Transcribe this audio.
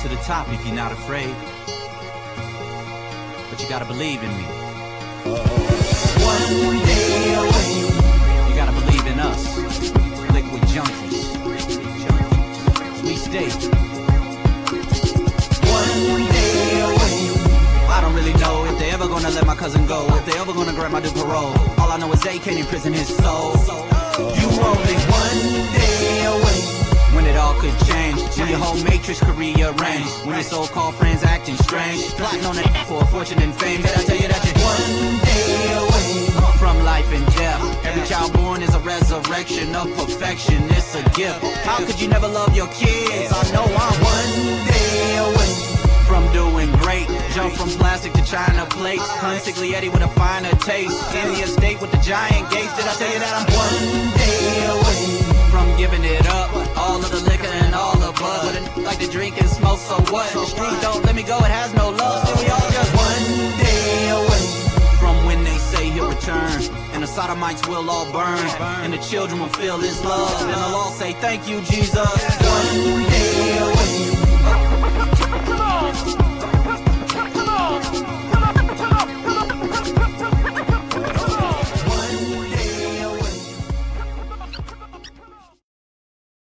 to the top if you're not afraid. But you gotta believe in me. One day away. You gotta believe in us, liquid junkies. We stay one day away. I don't really know if they ever gonna let my cousin go, if they ever gonna grant my due parole. All I know is they can't imprison his soul. You only one day away when it all could change, when your whole matrix could rearrange, when your so-called friends acting strange, plotting on it for a fortune and fame. Did I tell you that you're one day away from life and death? Every child born is a resurrection of perfection. It's a gift. How could you never love your kids? I know I'm one day away from doing great. Jump from plastic to China plates, Consigliere Eddie with a finer taste, in the estate with the giant gates. Did I tell you that I'm one day away from giving it up? All of the liquor and all the bud, but it like to drink and smoke, so what? The street don't let me go, it has no love. Still we all just one day away from when they say he'll return, and the sodomites will all burn, and the children will feel his love, and they'll all say thank you, Jesus. One day away.